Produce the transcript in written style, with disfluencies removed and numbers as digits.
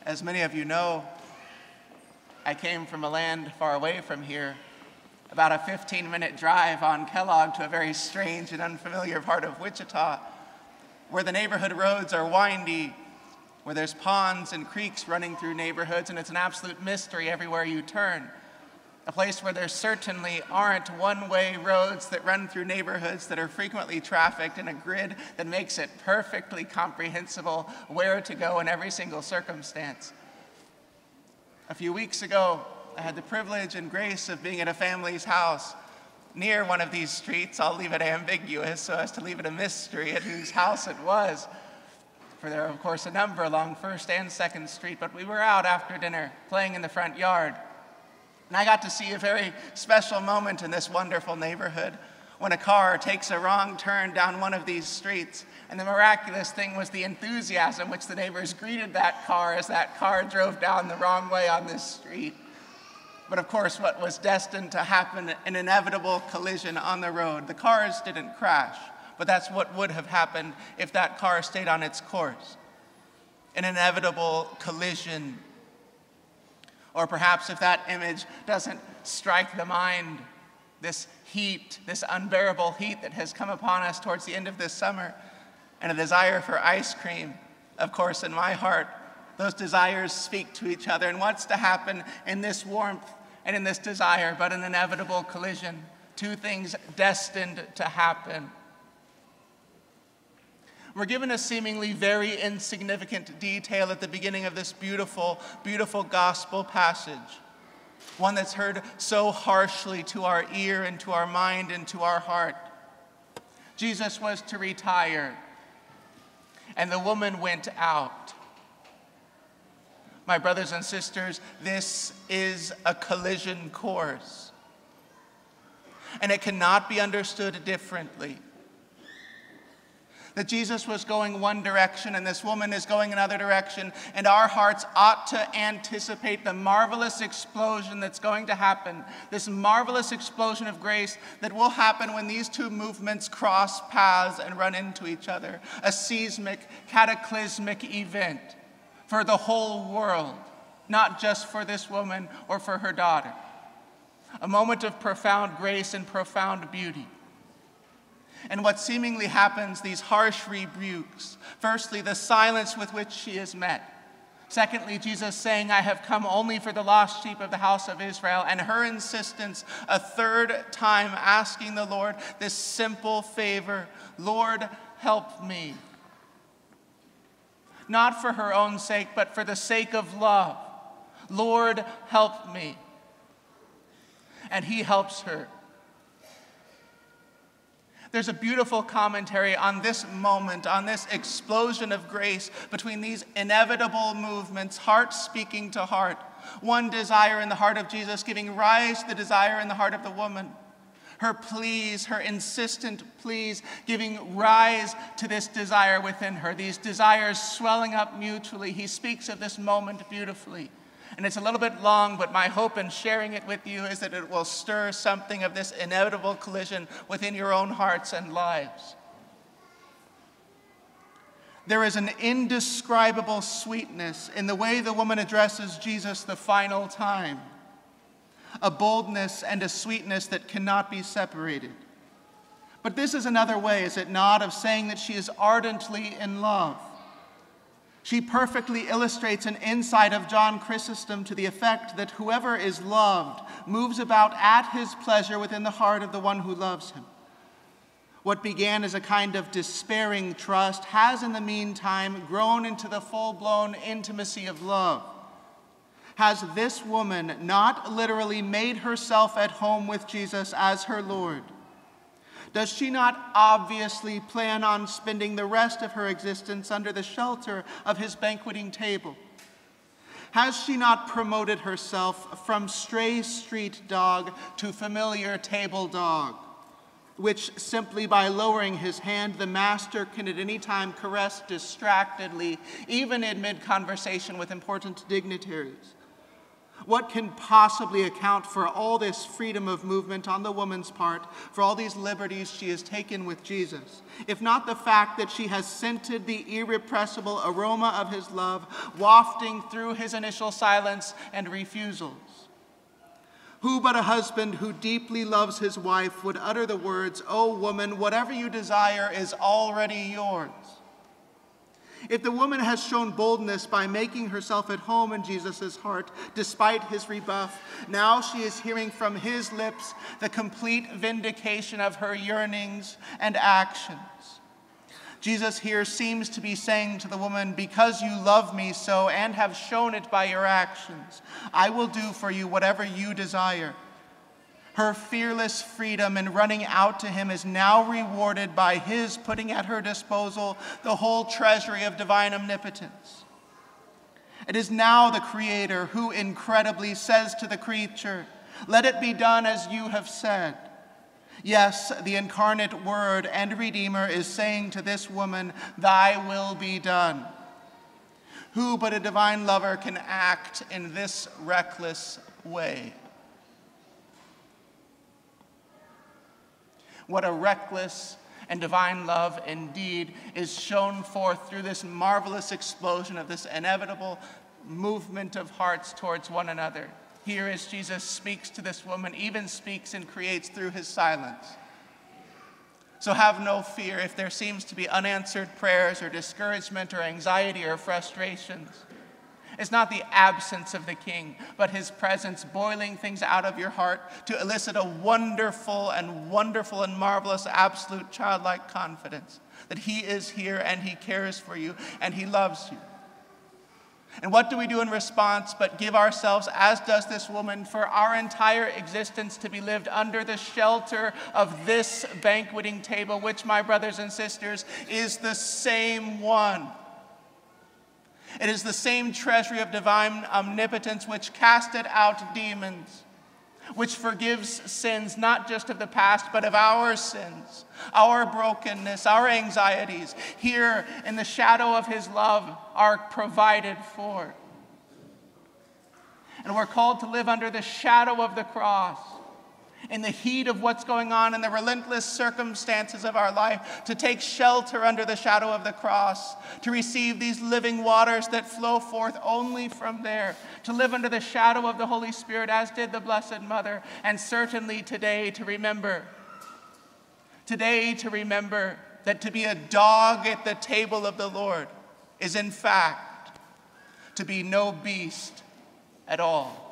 As many of you know, I came from a land far away from here, about a 15-minute drive on Kellogg to a very strange and unfamiliar part of Wichita, where the neighborhood roads are windy, where there's ponds and creeks running through neighborhoods, and it's an absolute mystery everywhere you turn. A place where there certainly aren't one-way roads that run through neighborhoods that are frequently trafficked, in a grid that makes it perfectly comprehensible where to go in every single circumstance. A few weeks ago, I had the privilege and grace of being at a family's house near one of these streets. I'll leave it ambiguous so as to leave it a mystery at whose house it was. For there are, of course, a number along 1st and 2nd Street, but we were out after dinner playing in the front yard. And I got to see a very special moment in this wonderful neighborhood when a car takes a wrong turn down one of these streets. And the miraculous thing was the enthusiasm which the neighbors greeted that car as that car drove down the wrong way on this street. But of course, what was destined to happen, an inevitable collision on the road. The cars didn't crash, but that's what would have happened if that car stayed on its course. An inevitable collision. Or perhaps if that image doesn't strike the mind, this heat, this unbearable heat that has come upon us towards the end of this summer, and a desire for ice cream. Of course, in my heart, those desires speak to each other. And what's to happen in this warmth and in this desire but an inevitable collision? Two things destined to happen. We're given a seemingly very insignificant detail at the beginning of this beautiful, beautiful gospel passage. One that's heard so harshly to our ear and to our mind and to our heart. Jesus was to retire, and the woman went out. My brothers and sisters, this is a collision course, and it cannot be understood differently. That Jesus was going one direction and this woman is going another direction, and our hearts ought to anticipate the marvelous explosion that's going to happen, this marvelous explosion of grace that will happen when these two movements cross paths and run into each other. A seismic, cataclysmic event for the whole world, not just for this woman or for her daughter. A moment of profound grace and profound beauty. And what seemingly happens, these harsh rebukes. Firstly, the silence with which she is met. Secondly, Jesus saying, I have come only for the lost sheep of the house of Israel. And her insistence, a third time asking the Lord this simple favor, Lord, help me. Not for her own sake, but for the sake of love. Lord, help me. And he helps her. There's a beautiful commentary on this moment, on this explosion of grace between these inevitable movements, heart speaking to heart. One desire in the heart of Jesus giving rise to the desire in the heart of the woman. Her pleas, her insistent pleas, giving rise to this desire within her. These desires swelling up mutually. He speaks of this moment beautifully. And it's a little bit long, but my hope in sharing it with you is that it will stir something of this inevitable collision within your own hearts and lives. There is an indescribable sweetness in the way the woman addresses Jesus the final time. A boldness and a sweetness that cannot be separated. But this is another way, is it not, of saying that she is ardently in love. She perfectly illustrates an insight of John Chrysostom to the effect that whoever is loved moves about at his pleasure within the heart of the one who loves him. What began as a kind of despairing trust has in the meantime grown into the full-blown intimacy of love. Has this woman not literally made herself at home with Jesus as her Lord? Does she not obviously plan on spending the rest of her existence under the shelter of his banqueting table? Has she not promoted herself from stray street dog to familiar table dog, which simply by lowering his hand, the master can at any time caress distractedly, even in mid-conversation with important dignitaries? What can possibly account for all this freedom of movement on the woman's part, for all these liberties she has taken with Jesus, if not the fact that she has scented the irrepressible aroma of his love, wafting through his initial silence and refusals? Who but a husband who deeply loves his wife would utter the words, "O woman, whatever you desire is already yours"? If the woman has shown boldness by making herself at home in Jesus' heart, despite his rebuff, now she is hearing from his lips the complete vindication of her yearnings and actions. Jesus here seems to be saying to the woman, because you love me so and have shown it by your actions, I will do for you whatever you desire. Her fearless freedom in running out to him is now rewarded by his putting at her disposal the whole treasury of divine omnipotence. It is now the Creator who incredibly says to the creature, "Let it be done as you have said." Yes, the incarnate Word and Redeemer is saying to this woman, "Thy will be done." Who but a divine lover can act in this reckless way? What a reckless and divine love indeed is shown forth through this marvelous explosion of this inevitable movement of hearts towards one another. Here as Jesus speaks to this woman, even speaks and creates through his silence. So have no fear if there seems to be unanswered prayers or discouragement or anxiety or frustrations. It's not the absence of the King, but his presence boiling things out of your heart to elicit a wonderful and marvelous, absolute childlike confidence that he is here and he cares for you and he loves you. And what do we do in response but give ourselves, as does this woman, for our entire existence to be lived under the shelter of this banqueting table, which, my brothers and sisters, is the same one. It is the same treasury of divine omnipotence which casted out demons, which forgives sins not just of the past, but of our sins, our brokenness, our anxieties, here in the shadow of his love are provided for. And we're called to live under the shadow of the cross, in the heat of what's going on in the relentless circumstances of our life, to take shelter under the shadow of the cross, to receive these living waters that flow forth only from there, to live under the shadow of the Holy Spirit as did the Blessed Mother, and certainly today to remember that to be a dog at the table of the Lord is in fact to be no beast at all.